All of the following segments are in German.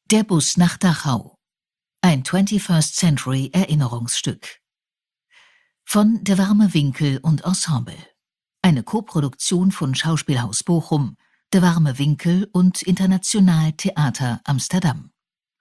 Der Bus nach Dachau. Ein 21st Century Erinnerungsstück. Von De Warme Winkel und Ensemble. Eine Koproduktion von Schauspielhaus Bochum, De Warme Winkel und International Theater Amsterdam.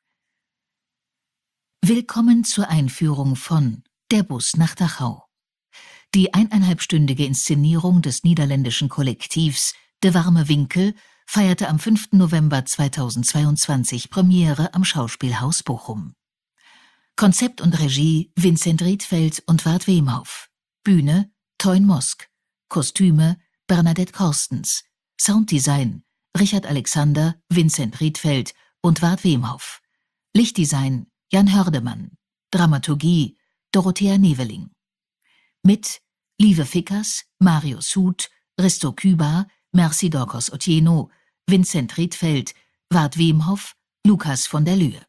Willkommen zur Einführung von Der Bus nach Dachau. Die 1,5-stündige Inszenierung des niederländischen Kollektivs De Warme Winkel feierte am 5. November 2022 Premiere am Schauspielhaus Bochum. Konzept und Regie Vincent Rietfeld und Ward Wemhoff. Bühne Teun Mosk. Kostüme Bernadette Korstens. Sounddesign Richard Alexander, Vincent Rietfeld und Ward Wemhoff. Lichtdesign Jan Hördemann. Dramaturgie Dorothea Neveling. Mit Lieve Fickers, Marius Huth, Risto Küba, Merci Dorcos Otieno, Vincent Rietfeld, Ward Wemhoff, Lukas von der Lühe.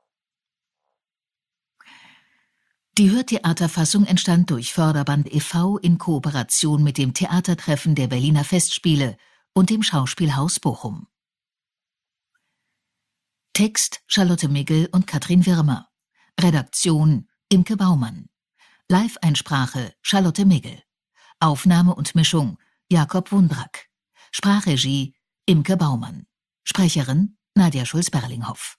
Die Hörtheaterfassung entstand durch Förderband e.V. in Kooperation mit dem Theatertreffen der Berliner Festspiele und dem Schauspielhaus Bochum. Text Charlotte Migl und Katrin Wirmer. Redaktion Imke Baumann. Live-Einsprache Charlotte Migl. Aufnahme und Mischung Jakob Wundrack. Sprachregie Imke Baumann. Sprecherin Nadja Schulz-Berlinghoff.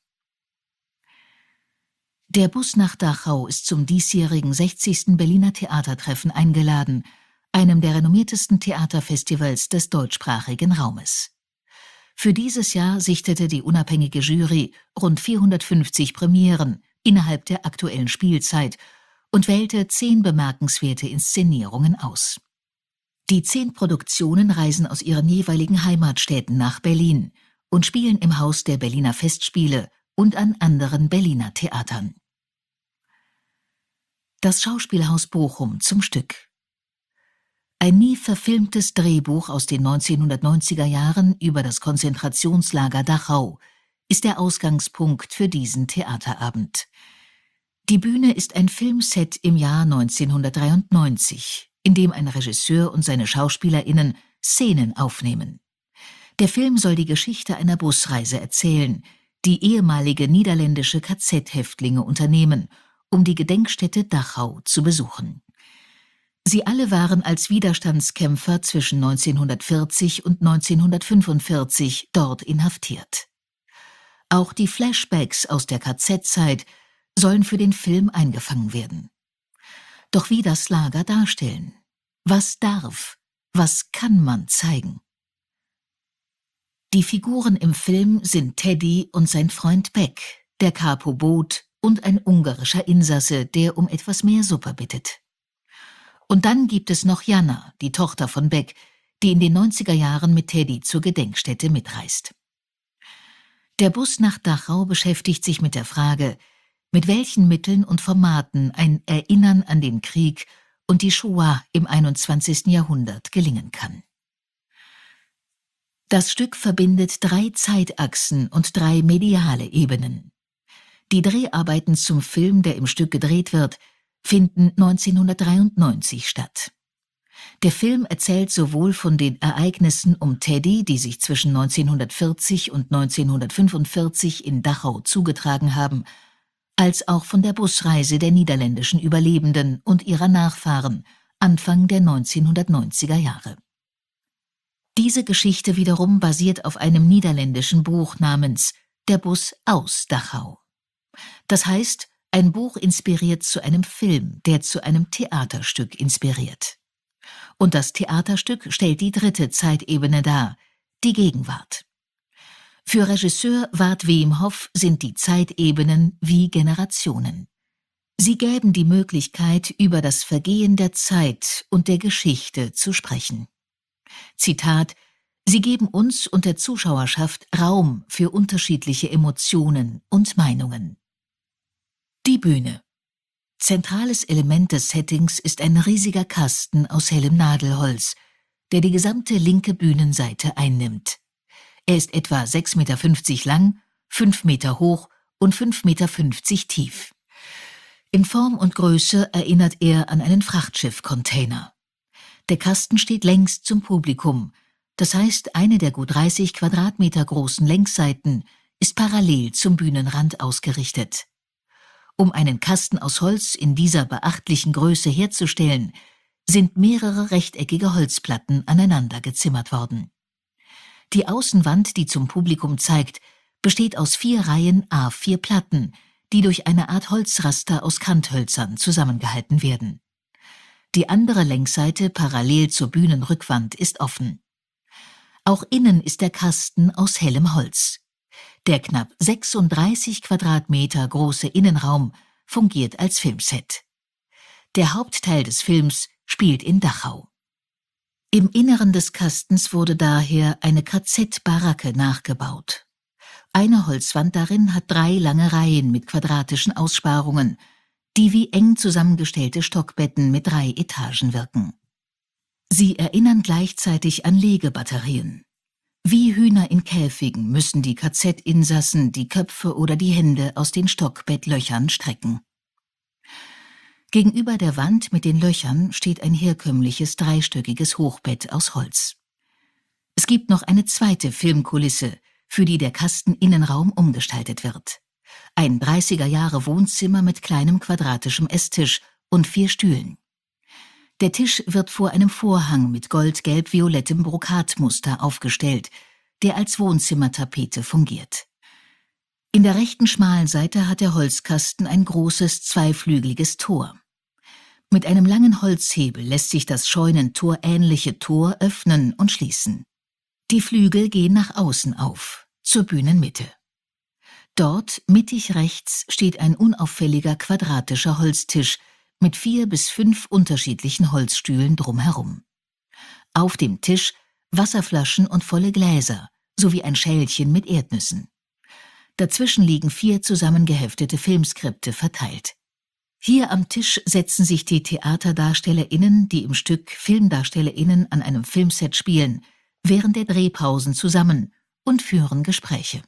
Der Bus nach Dachau ist zum diesjährigen 60. Berliner Theatertreffen eingeladen, einem der renommiertesten Theaterfestivals des deutschsprachigen Raumes. Für dieses Jahr sichtete die unabhängige Jury rund 450 Premieren innerhalb der aktuellen Spielzeit und wählte 10 bemerkenswerte Inszenierungen aus. Die 10 Produktionen reisen aus ihren jeweiligen Heimatstädten nach Berlin und spielen im Haus der Berliner Festspiele und an anderen Berliner Theatern. Das Schauspielhaus Bochum zum Stück. Ein nie verfilmtes Drehbuch aus den 1990er Jahren über das Konzentrationslager Dachau ist der Ausgangspunkt für diesen Theaterabend. Die Bühne ist ein Filmset im Jahr 1993, in dem ein Regisseur und seine SchauspielerInnen Szenen aufnehmen. Der Film soll die Geschichte einer Busreise erzählen, die ehemalige niederländische KZ-Häftlinge unternehmen, um die Gedenkstätte Dachau zu besuchen. Sie alle waren als Widerstandskämpfer zwischen 1940 und 1945 dort inhaftiert. Auch die Flashbacks aus der KZ-Zeit sollen für den Film eingefangen werden. Doch wie das Lager darstellen? Was darf, was kann man zeigen? Die Figuren im Film sind Teddy und sein Freund Beck, der Capo Boot und ein ungarischer Insasse, der um etwas mehr Suppe bittet. Und dann gibt es noch Jana, die Tochter von Beck, die in den 90er Jahren mit Teddy zur Gedenkstätte mitreist. Der Bus nach Dachau beschäftigt sich mit der Frage, mit welchen Mitteln und Formaten ein Erinnern an den Krieg und die Shoah im 21. Jahrhundert gelingen kann. Das Stück verbindet 3 Zeitachsen und 3 mediale Ebenen. Die Dreharbeiten zum Film, der im Stück gedreht wird, finden 1993 statt. Der Film erzählt sowohl von den Ereignissen um Teddy, die sich zwischen 1940 und 1945 in Dachau zugetragen haben, als auch von der Busreise der niederländischen Überlebenden und ihrer Nachfahren Anfang der 1990er Jahre. Diese Geschichte wiederum basiert auf einem niederländischen Buch namens Der Bus aus Dachau. Das heißt, ein Buch inspiriert zu einem Film, der zu einem Theaterstück inspiriert. Und das Theaterstück stellt die 3. Zeitebene dar, die Gegenwart. Für Regisseur Ward Wemhoff sind die Zeitebenen wie Generationen. Sie gäben die Möglichkeit, über das Vergehen der Zeit und der Geschichte zu sprechen. Zitat: Sie geben uns und der Zuschauerschaft Raum für unterschiedliche Emotionen und Meinungen. Die Bühne. Zentrales Element des Settings ist ein riesiger Kasten aus hellem Nadelholz, der die gesamte linke Bühnenseite einnimmt. Er ist etwa 6,50 Meter lang, 5 Meter hoch und 5,50 Meter tief. In Form und Größe erinnert er an einen Frachtschiff-Container. Der Kasten steht längs zum Publikum, das heißt, eine der gut 30 Quadratmeter großen Längsseiten ist parallel zum Bühnenrand ausgerichtet. Um einen Kasten aus Holz in dieser beachtlichen Größe herzustellen, sind mehrere rechteckige Holzplatten aneinander gezimmert worden. Die Außenwand, die zum Publikum zeigt, besteht aus 4 Reihen à 4 Platten, die durch eine Art Holzraster aus Kanthölzern zusammengehalten werden. Die andere Längsseite parallel zur Bühnenrückwand ist offen. Auch innen ist der Kasten aus hellem Holz. Der knapp 36 Quadratmeter große Innenraum fungiert als Filmset. Der Hauptteil des Films spielt in Dachau. Im Inneren des Kastens wurde daher eine KZ-Baracke nachgebaut. Eine Holzwand darin hat 3 lange Reihen mit quadratischen Aussparungen, die wie eng zusammengestellte Stockbetten mit 3 Etagen wirken. Sie erinnern gleichzeitig an Legebatterien. Wie Hühner in Käfigen müssen die KZ-Insassen die Köpfe oder die Hände aus den Stockbettlöchern strecken. Gegenüber der Wand mit den Löchern steht ein herkömmliches dreistöckiges Hochbett aus Holz. Es gibt noch eine zweite Filmkulisse, für die der Kasteninnenraum umgestaltet wird. Ein 30er-Jahre-Wohnzimmer mit kleinem quadratischem Esstisch und 4 Stühlen. Der Tisch wird vor einem Vorhang mit gold-gelb-violettem Brokatmuster aufgestellt, der als Wohnzimmertapete fungiert. In der rechten schmalen Seite hat der Holzkasten ein großes zweiflügeliges Tor. Mit einem langen Holzhebel lässt sich das scheunentorähnliche Tor öffnen und schließen. Die Flügel gehen nach außen auf, zur Bühnenmitte. Dort, mittig rechts, steht ein unauffälliger quadratischer Holztisch mit 4 bis 5 unterschiedlichen Holzstühlen drumherum. Auf dem Tisch Wasserflaschen und volle Gläser sowie ein Schälchen mit Erdnüssen. Dazwischen liegen 4 zusammengeheftete Filmskripte verteilt. Hier am Tisch setzen sich die TheaterdarstellerInnen, die im Stück FilmdarstellerInnen an einem Filmset spielen, während der Drehpausen zusammen und führen Gespräche.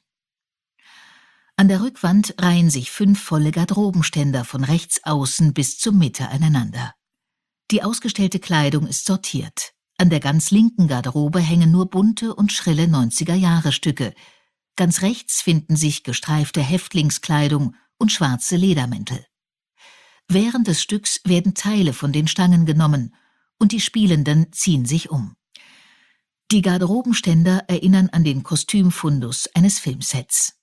An der Rückwand reihen sich 5 volle Garderobenständer von rechts außen bis zur Mitte aneinander. Die ausgestellte Kleidung ist sortiert. An der ganz linken Garderobe hängen nur bunte und schrille 90er-Jahre-Stücke. Ganz rechts finden sich gestreifte Häftlingskleidung und schwarze Ledermäntel. Während des Stücks werden Teile von den Stangen genommen und die Spielenden ziehen sich um. Die Garderobenständer erinnern an den Kostümfundus eines Filmsets.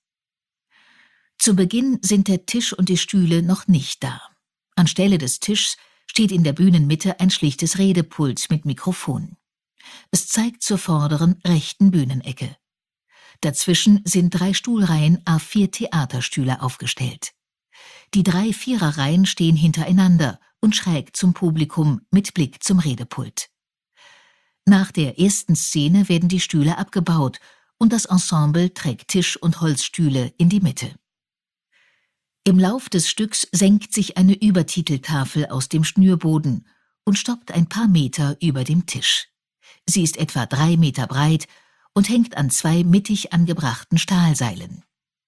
Zu Beginn sind der Tisch und die Stühle noch nicht da. Anstelle des Tischs steht in der Bühnenmitte ein schlichtes Redepult mit Mikrofon. Es zeigt zur vorderen rechten Bühnenecke. Dazwischen sind 3 Stuhlreihen à 4 Theaterstühle aufgestellt. Die 3 Viererreihen stehen hintereinander und schräg zum Publikum mit Blick zum Redepult. Nach der ersten Szene werden die Stühle abgebaut und das Ensemble trägt Tisch und Holzstühle in die Mitte. Im Lauf des Stücks senkt sich eine Übertiteltafel aus dem Schnürboden und stoppt ein paar Meter über dem Tisch. Sie ist etwa 3 Meter breit und hängt an 2 mittig angebrachten Stahlseilen.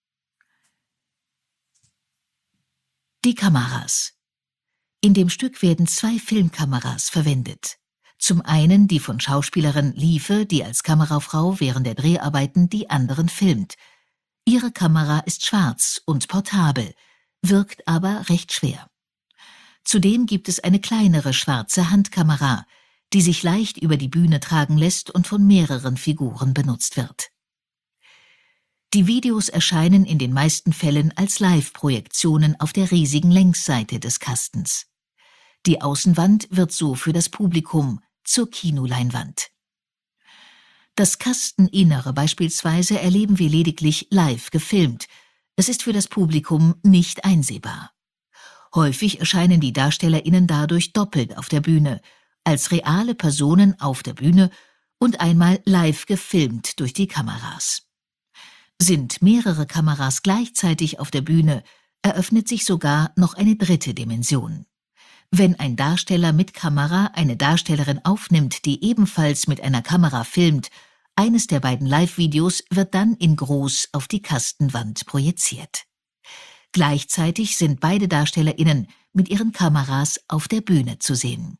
Die Kameras. In dem Stück werden 2 Filmkameras verwendet. Zum einen die von Schauspielerin Liefe, die als Kamerafrau während der Dreharbeiten die anderen filmt. Ihre Kamera ist schwarz und portabel, wirkt aber recht schwer. Zudem gibt es eine kleinere schwarze Handkamera, die sich leicht über die Bühne tragen lässt und von mehreren Figuren benutzt wird. Die Videos erscheinen in den meisten Fällen als Live-Projektionen auf der riesigen Längsseite des Kastens. Die Außenwand wird so für das Publikum zur Kinoleinwand. Das Kasteninnere beispielsweise erleben wir lediglich live gefilmt. Es ist für das Publikum nicht einsehbar. Häufig erscheinen die DarstellerInnen dadurch doppelt auf der Bühne, als reale Personen auf der Bühne und einmal live gefilmt durch die Kameras. Sind mehrere Kameras gleichzeitig auf der Bühne, eröffnet sich sogar noch eine dritte Dimension. Wenn ein Darsteller mit Kamera eine Darstellerin aufnimmt, die ebenfalls mit einer Kamera filmt, eines der beiden Live-Videos wird dann in groß auf die Kastenwand projiziert. Gleichzeitig sind beide DarstellerInnen mit ihren Kameras auf der Bühne zu sehen.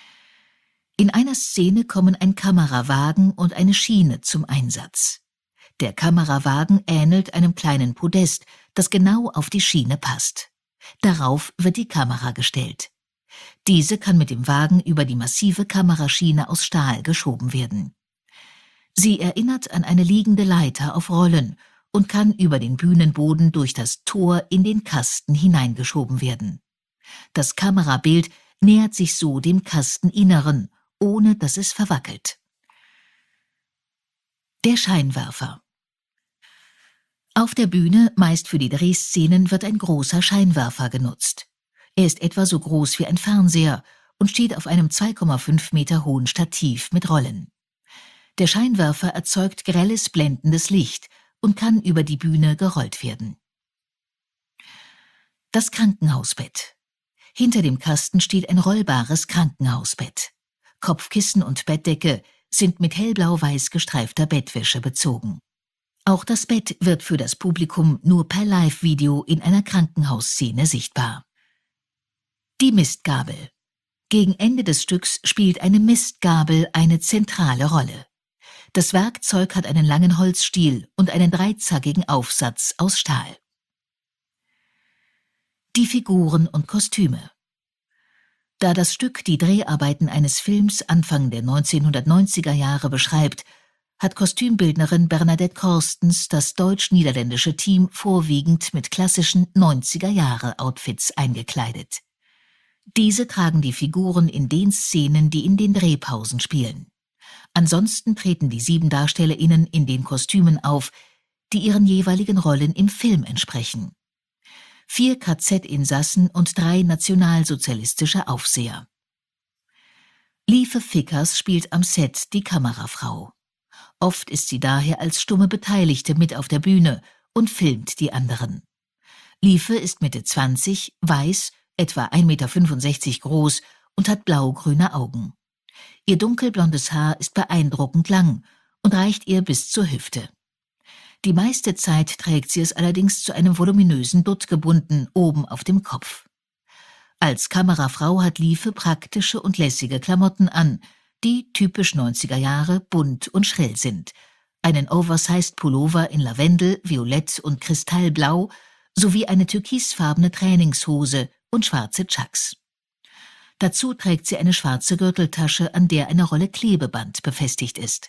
In einer Szene kommen ein Kamerawagen und eine Schiene zum Einsatz. Der Kamerawagen ähnelt einem kleinen Podest, das genau auf die Schiene passt. Darauf wird die Kamera gestellt. Diese kann mit dem Wagen über die massive Kameraschiene aus Stahl geschoben werden. Sie erinnert an eine liegende Leiter auf Rollen und kann über den Bühnenboden durch das Tor in den Kasten hineingeschoben werden. Das Kamerabild nähert sich so dem Kasteninneren, ohne dass es verwackelt. Der Scheinwerfer. Auf der Bühne, meist für die Drehszenen, wird ein großer Scheinwerfer genutzt. Er ist etwa so groß wie ein Fernseher und steht auf einem 2,5 Meter hohen Stativ mit Rollen. Der Scheinwerfer erzeugt grelles, blendendes Licht und kann über die Bühne gerollt werden. Das Krankenhausbett. Hinter dem Kasten steht ein rollbares Krankenhausbett. Kopfkissen und Bettdecke sind mit hellblau-weiß gestreifter Bettwäsche bezogen. Auch das Bett wird für das Publikum nur per Live-Video in einer Krankenhausszene sichtbar. Die Mistgabel. Gegen Ende des Stücks spielt eine Mistgabel eine zentrale Rolle. Das Werkzeug hat einen langen Holzstiel und einen dreizackigen Aufsatz aus Stahl. Die Figuren und Kostüme. Da das Stück die Dreharbeiten eines Films Anfang der 1990er Jahre beschreibt, hat Kostümbildnerin Bernadette Korstens das deutsch-niederländische Team vorwiegend mit klassischen 90er-Jahre-Outfits eingekleidet. Diese tragen die Figuren in den Szenen, die in den Drehpausen spielen. Ansonsten treten die 7 DarstellerInnen in den Kostümen auf, die ihren jeweiligen Rollen im Film entsprechen. 4 KZ-Insassen und 3 nationalsozialistische Aufseher. Lieve Fickers spielt am Set die Kamerafrau. Oft ist sie daher als stumme Beteiligte mit auf der Bühne und filmt die anderen. Lieve ist Mitte 20, weiß, etwa 1,65 Meter groß und hat blau-grüne Augen. Ihr dunkelblondes Haar ist beeindruckend lang und reicht ihr bis zur Hüfte. Die meiste Zeit trägt sie es allerdings zu einem voluminösen Dutt gebunden, oben auf dem Kopf. Als Kamerafrau hat Lieve praktische und lässige Klamotten an, die typisch 90er Jahre bunt und schrill sind. Einen Oversized Pullover in Lavendel, Violett und Kristallblau sowie eine türkisfarbene Trainingshose und schwarze Chucks. Dazu trägt sie eine schwarze Gürteltasche, an der eine Rolle Klebeband befestigt ist.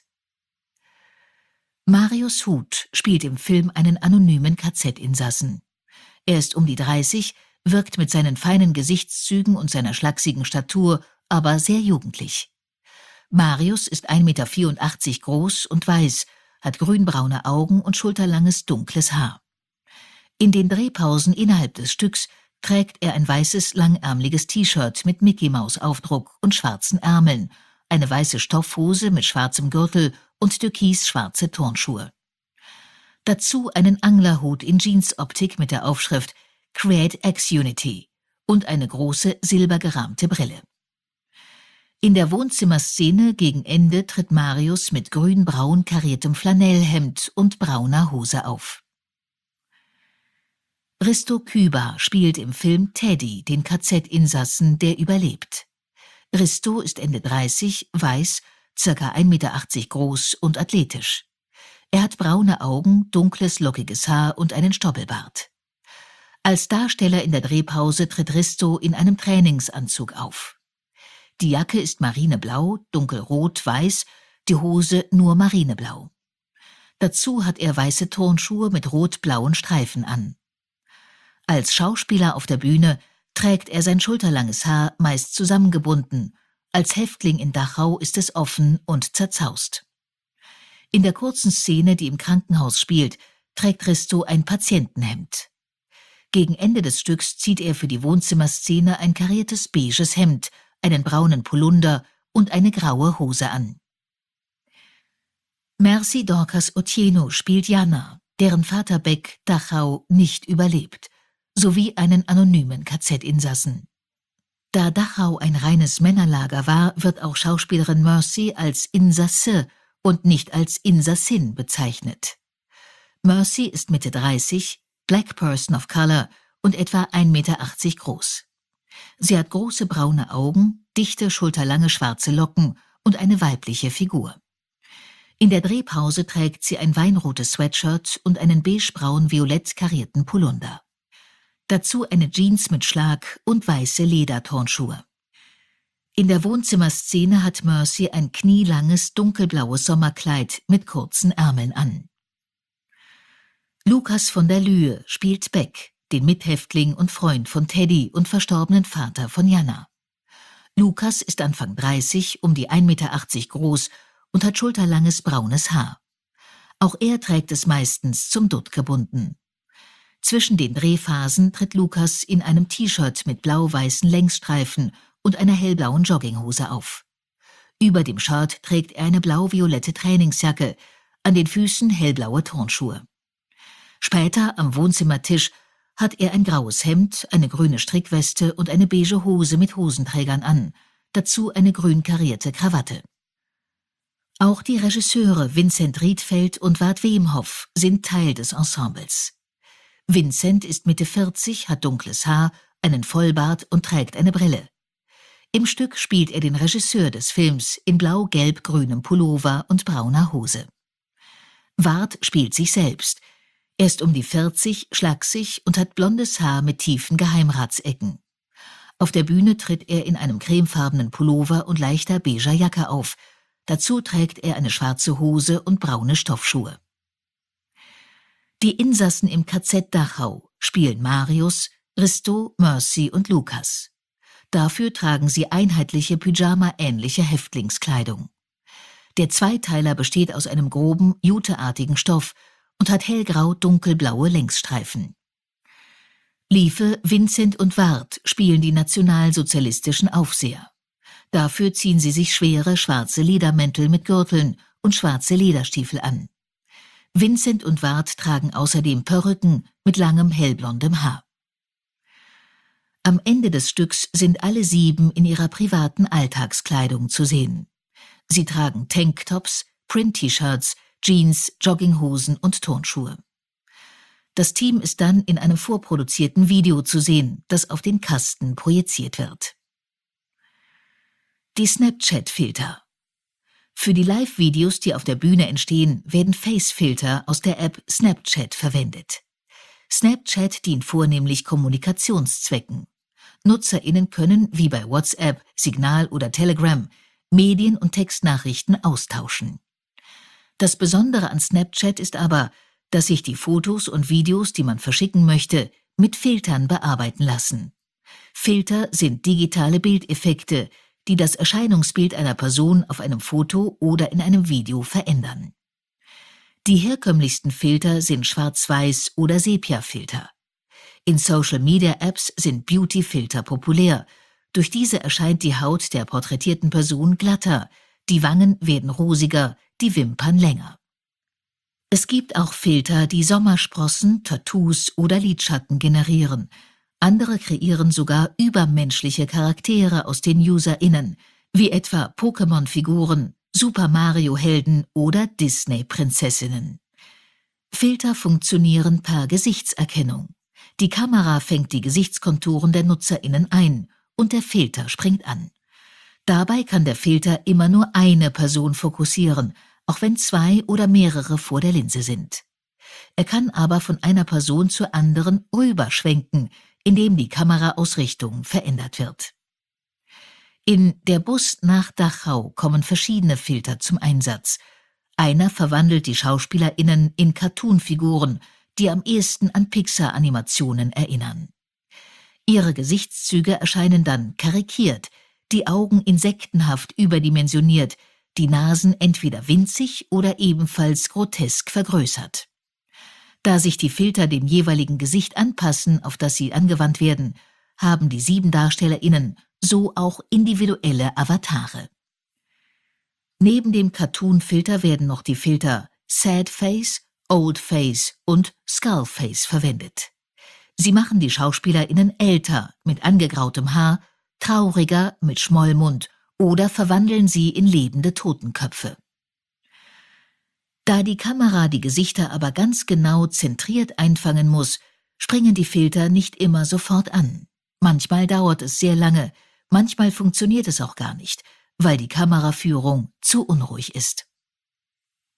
Marius Huth spielt im Film einen anonymen KZ-Insassen. Er ist um die 30, wirkt mit seinen feinen Gesichtszügen und seiner schlachsigen Statur aber sehr jugendlich. Marius ist 1,84 Meter groß und weiß, hat grünbraune Augen und schulterlanges dunkles Haar. In den Drehpausen innerhalb des Stücks trägt er ein weißes, langärmeliges T-Shirt mit Mickey-Maus-Aufdruck und schwarzen Ärmeln, eine weiße Stoffhose mit schwarzem Gürtel und türkisschwarze Turnschuhe. Dazu einen Anglerhut in Jeansoptik mit der Aufschrift Create X Unity und eine große, silbergerahmte Brille. In der Wohnzimmerszene gegen Ende tritt Marius mit grün-braun kariertem Flanellhemd und brauner Hose auf. Risto Küber spielt im Film Teddy, den KZ-Insassen, der überlebt. Risto ist Ende 30, weiß, ca. 1,80 Meter groß und athletisch. Er hat braune Augen, dunkles, lockiges Haar und einen Stoppelbart. Als Darsteller in der Drehpause tritt Risto in einem Trainingsanzug auf. Die Jacke ist marineblau, dunkelrot-weiß, die Hose nur marineblau. Dazu hat er weiße Turnschuhe mit rot-blauen Streifen an. Als Schauspieler auf der Bühne trägt er sein schulterlanges Haar meist zusammengebunden. Als Häftling in Dachau ist es offen und zerzaust. In der kurzen Szene, die im Krankenhaus spielt, trägt Risto ein Patientenhemd. Gegen Ende des Stücks zieht er für die Wohnzimmerszene ein kariertes beiges Hemd, einen braunen Polunder und eine graue Hose an. Merci Dorcas Otieno spielt Jana, deren Vater Beck Dachau nicht überlebt, sowie einen anonymen KZ-Insassen. Da Dachau ein reines Männerlager war, wird auch Schauspielerin Mercy als Insasse und nicht als Insassin bezeichnet. Mercy ist Mitte 30, Black Person of Color und etwa 1,80 Meter groß. Sie hat große braune Augen, dichte, schulterlange schwarze Locken und eine weibliche Figur. In der Drehpause trägt sie ein weinrotes Sweatshirt und einen beigebraun-violett karierten Pullover. Dazu eine Jeans mit Schlag und weiße Lederturnschuhe. In der Wohnzimmerszene hat Mercy ein knielanges dunkelblaues Sommerkleid mit kurzen Ärmeln an. Lukas von der Lühe spielt Beck, den Mithäftling und Freund von Teddy und verstorbenen Vater von Jana. Lukas ist Anfang 30, um die 1,80 Meter groß und hat schulterlanges braunes Haar. Auch er trägt es meistens zum Dutt gebunden. Zwischen den Drehphasen tritt Lukas in einem T-Shirt mit blau-weißen Längsstreifen und einer hellblauen Jogginghose auf. Über dem Shirt trägt er eine blau-violette Trainingsjacke, an den Füßen hellblaue Turnschuhe. Später am Wohnzimmertisch hat er ein graues Hemd, eine grüne Strickweste und eine beige Hose mit Hosenträgern an, dazu eine grün karierte Krawatte. Auch die Regisseure Vincent Riedfeld und Ward Wemhoff sind Teil des Ensembles. Vincent ist Mitte 40, hat dunkles Haar, einen Vollbart und trägt eine Brille. Im Stück spielt er den Regisseur des Films in blau-gelb-grünem Pullover und brauner Hose. Ward spielt sich selbst. Er ist um die 40, schlaksig und hat blondes Haar mit tiefen Geheimratsecken. Auf der Bühne tritt er in einem cremefarbenen Pullover und leichter beiger Jacke auf. Dazu trägt er eine schwarze Hose und braune Stoffschuhe. Die Insassen im KZ Dachau spielen Marius, Risto, Mercy und Lukas. Dafür tragen sie einheitliche Pyjama-ähnliche Häftlingskleidung. Der Zweiteiler besteht aus einem groben, juteartigen Stoff und hat hellgrau-dunkelblaue Längsstreifen. Liefe, Vincent und Ward spielen die nationalsozialistischen Aufseher. Dafür ziehen sie sich schwere schwarze Ledermäntel mit Gürteln und schwarze Lederstiefel an. Vincent und Ward tragen außerdem Perücken mit langem hellblondem Haar. Am Ende des Stücks sind alle 7 in ihrer privaten Alltagskleidung zu sehen. Sie tragen Tanktops, Print-T-Shirts, Jeans, Jogginghosen und Turnschuhe. Das Team ist dann in einem vorproduzierten Video zu sehen, das auf den Kasten projiziert wird. Die Snapchat-Filter. Für die Live-Videos, die auf der Bühne entstehen, werden Face-Filter aus der App Snapchat verwendet. Snapchat dient vornehmlich Kommunikationszwecken. NutzerInnen können, wie bei WhatsApp, Signal oder Telegram, Medien- und Textnachrichten austauschen. Das Besondere an Snapchat ist aber, dass sich die Fotos und Videos, die man verschicken möchte, mit Filtern bearbeiten lassen. Filter sind digitale Bildeffekte, die das Erscheinungsbild einer Person auf einem Foto oder in einem Video verändern. Die herkömmlichsten Filter sind Schwarz-Weiß- oder Sepia-Filter. In Social-Media-Apps sind Beauty-Filter populär. Durch diese erscheint die Haut der porträtierten Person glatter, die Wangen werden rosiger, die Wimpern länger. Es gibt auch Filter, die Sommersprossen, Tattoos oder Lidschatten generieren. Andere kreieren sogar übermenschliche Charaktere aus den UserInnen, wie etwa Pokémon-Figuren, Super Mario-Helden oder Disney-Prinzessinnen. Filter funktionieren per Gesichtserkennung. Die Kamera fängt die Gesichtskonturen der NutzerInnen ein und der Filter springt an. Dabei kann der Filter immer nur eine Person fokussieren, auch wenn 2 oder mehrere vor der Linse sind. Er kann aber von einer Person zur anderen rüberschwenken, indem die Kameraausrichtung verändert wird. In Der Bus nach Dachau kommen verschiedene Filter zum Einsatz. Einer verwandelt die SchauspielerInnen in Cartoonfiguren, die am ehesten an Pixar-Animationen erinnern. Ihre Gesichtszüge erscheinen dann karikiert, die Augen insektenhaft überdimensioniert, die Nasen entweder winzig oder ebenfalls grotesk vergrößert. Da sich die Filter dem jeweiligen Gesicht anpassen, auf das sie angewandt werden, haben die 7 DarstellerInnen so auch individuelle Avatare. Neben dem Cartoon-Filter werden noch die Filter Sad Face, Old Face und Skull Face verwendet. Sie machen die SchauspielerInnen älter, mit angegrautem Haar, trauriger, mit Schmollmund oder verwandeln sie in lebende Totenköpfe. Da die Kamera die Gesichter aber ganz genau zentriert einfangen muss, springen die Filter nicht immer sofort an. Manchmal dauert es sehr lange, manchmal funktioniert es auch gar nicht, weil die Kameraführung zu unruhig ist.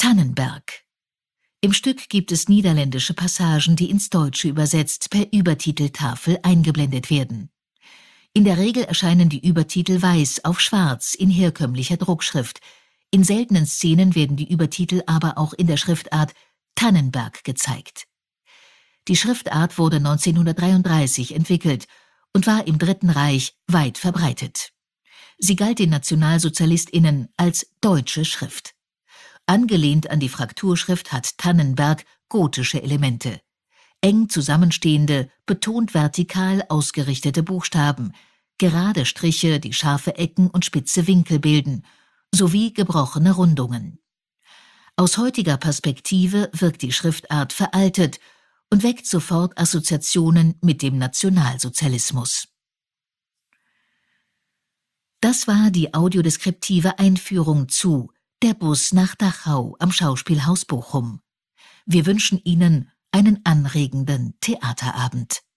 Tannenberg. Im Stück gibt es niederländische Passagen, die ins Deutsche übersetzt per Übertiteltafel eingeblendet werden. In der Regel erscheinen die Übertitel weiß auf schwarz in herkömmlicher Druckschrift. In seltenen Szenen werden die Übertitel aber auch in der Schriftart Tannenberg gezeigt. Die Schriftart wurde 1933 entwickelt und war im Dritten Reich weit verbreitet. Sie galt den NationalsozialistInnen als deutsche Schrift. Angelehnt an die Frakturschrift hat Tannenberg gotische Elemente. Eng zusammenstehende, betont vertikal ausgerichtete Buchstaben, gerade Striche, die scharfe Ecken und spitze Winkel bilden, sowie gebrochene Rundungen. Aus heutiger Perspektive wirkt die Schriftart veraltet und weckt sofort Assoziationen mit dem Nationalsozialismus. Das war die audiodeskriptive Einführung zu Der Bus nach Dachau am Schauspielhaus Bochum. Wir wünschen Ihnen einen anregenden Theaterabend.